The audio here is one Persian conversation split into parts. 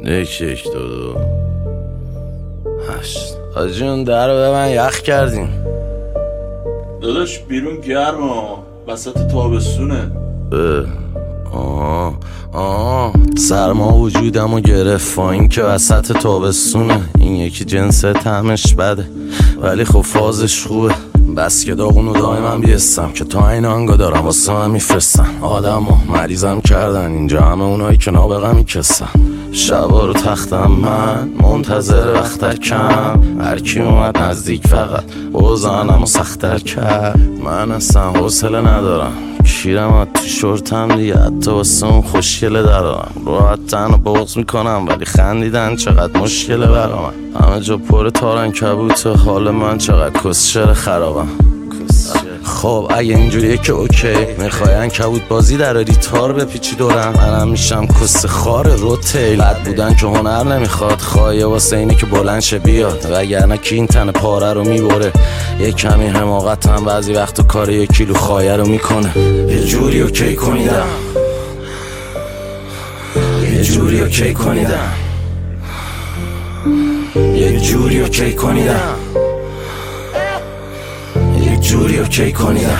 1 2 8 آجون در رو به من یخ کردین داداش بیرون گرمه وسط تابستونه. سرما وجودمو گرفت با این که وسط تابستونه. این یکی جنس طعمش بده ولی خب فازش خوبه. بس که داغونو دائما بیستم که تا این آنگا دارم واسه من میفرستن. آدمو مریضم کردن اینجا همه اونایی که نابغه میکسن. شبا رو تختم من منتظر وقتکم. هرکی اومد نزدیک فقط بزنم و سختر کرد. من اصلا حوصله ندارم کیرم تو شورتم دیگه. حتی واسه اون خوشگله دارم راحت تن و بغض میکنم ولی خندیدن چقدر مشکله برا من. همه جا پر تارن کبوته حال من چقدر کسشر خرابم. خب اگه اینجوریه که اوکی میخواین کبوت بازی دراری تار بپیچی دورم. منم میشم کس خار روتیل. بد بودن که هنر نمیخواد خواهیه واسه اینه که بلند شه بیاد. وگرنه کی این تن پاره رو میبره. یه کمی حماقت هم بعضی وقت کار 1 کیلو خایه رو میکنه. یه جوری اوکی کنیدم یه جوری اوکی کنیدم یه جوری اوکی کنیدم یه جوری اوکی کنیدم.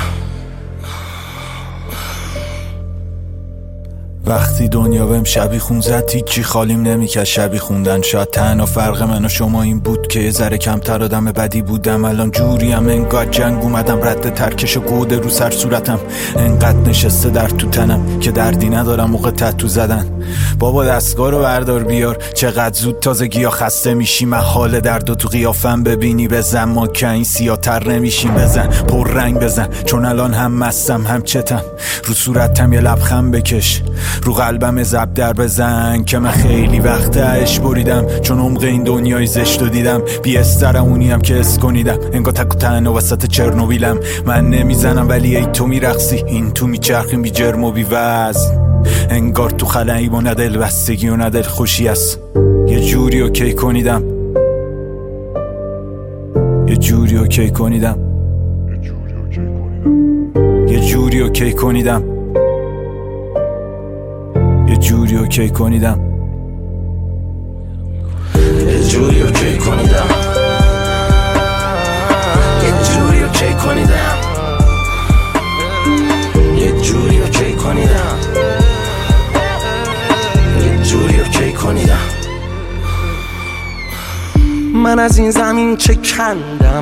وقتی دنیا بهم شبی خون زد هیچی خالیم نمیکرد شبی خوندن. شاید تنها فرق من و شما این بود که یه ذره کمتر آدم بدی بودم. الان جوریم انگار جنگ اومدم رد ترکش و گوده رو سر صورتم. انقدر نشسته در تو تنم که دردی ندارم موقع تتو زدن. بابا دستگاه رو بردار بیار چقدر زود تازگی خسته میشی. من حال درد و تو قیافم ببینی بزن ما که این سیاتر نمیشیم. بزن پر رنگ بزن چون الان هم مستم هم چتم. رو صورتم یه لبخند بکش رو قلبم زب در بزن که من خیلی وقت عشق بریدم. چون عمق این دنیای زشت رو دیدم بی استرمونیم که اس کنیدم. انگار تک و تنها وسط چرنوبیلم. من نمیزنم ولی ای تو میرقصی. این تو میچرخیم بی جرم و بی وزن. انگار تو خلایی با ندل بستگی و ندل خوشی است. یه جوری اوکی کنیدم یه جوری اوکی کنیدم یه جوری اوکی کنیدم یه جوری اوکی کنیدم یه جوری اوکی کنیدم یه جوری اوکی کنیدم یه جوری اوکی کنیدم یه جوری اوکی کنیدم. من از این زمین چه کندم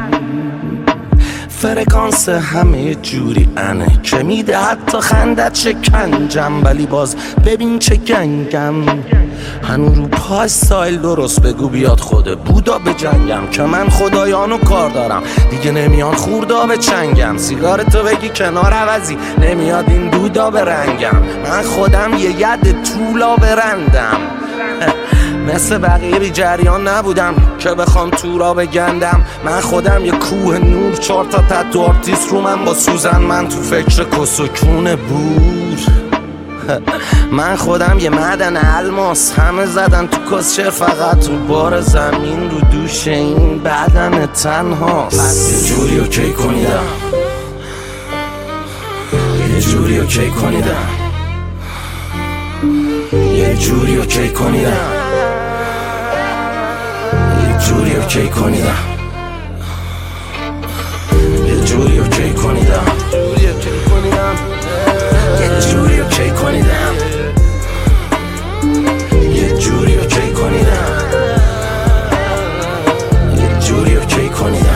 فرکانس همه جوری انه که میده حتی خندت شکنجم. ولی باز ببین چه گنگم هنو رو پای سایل درست بگو بیاد خود بودا به جنگم. که من خدایانو کار دارم دیگه نمیان خوردا به چنگم. سیگارتو بگی کنار عوضی نمیاد این دودا به رنگم. من خودم یه ید طولا برندم مثل بقیه بی جریان نبودم که بخوام تو را بگندم. من خودم یه کوه نور 4 تا تتو آرتیست رو من با سوزن. من تو فکر کسکونه بود. من خودم یه معدن الماس. همه زدن تو کسچر فقط رو بار زمین رو دوش این بدن تنهاست. یه جوری اوکی کنیدم یه جوری اوکی کنیدم یه جوری اوکی کنیدم یه جوری اوکی کنیدم یه جوری اوکی کنیدم یه جوری اوکی کنیدم یه جوری اوکی کنیدم یه جوری اوکی کنیدم.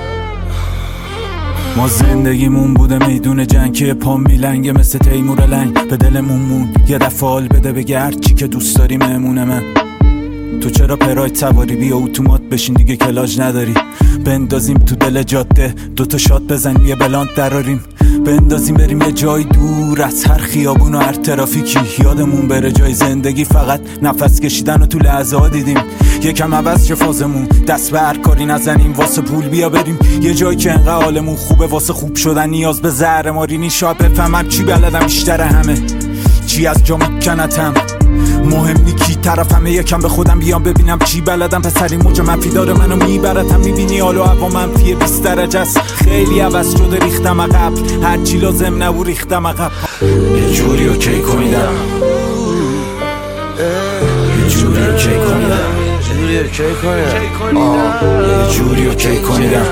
ما زندگیمون بوده میدون جنگ که پام میلنگه مثل تیمور لنگ. به دلمون مون یه دفعه حال بده بگه هرچی که دوست داری مهمونه من. تو چرا پراید سواری بیا اتومات بشین دیگه کلاج نداری. بندازیم تو دل جاده 2 تا شات بزنیم یه بلانت دراریم. بندازیم بریم یه جای دور از هر خیابون و هر ترافیکی. یادمون بره جای زندگی فقط نفس کشیدن و تو لحظه ها دیدیم. یکم عوض شه فازمون دست به هر کاری نزنیم واسه پول بیا بریم یه جایی که انقدر حالمون خوبه. واسه خوب شدن نیاز به زهر ماری نی. شاید بفهمم چی بلدم بیشتر همه چی از جا میکنتم. مهم نی کی طرفمه یکم به خودم بیام ببینم چی بلدم. پسری موج منفی داره منو میبرتم. میبینی حالو هوا منفی 20 درجه است. خیلی عوض شده ریختم عقب هرچی لازم نبود ریختم عقب. یه جوری اوکی کنیدم جوری اوکی کنیدم جوری اوکی کنیدم یه جوری اوکی کنیدم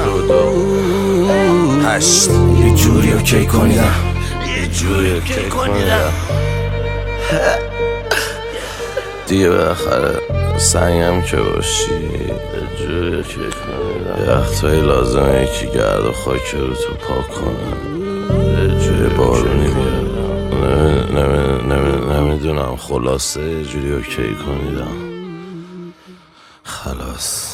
8 یه جوری اوکی کنیدم یه جوری اوکی کنیدم دیگه بالاخره سنگم که باشی یه جوری اوکی کنیدم یه وقتایی لازمه یکی گرد و خاک رو تو پاک کنم یه جوری بارونی بیارم نمیدونم خلاصه یه جوری اوکی کنیدم خلاص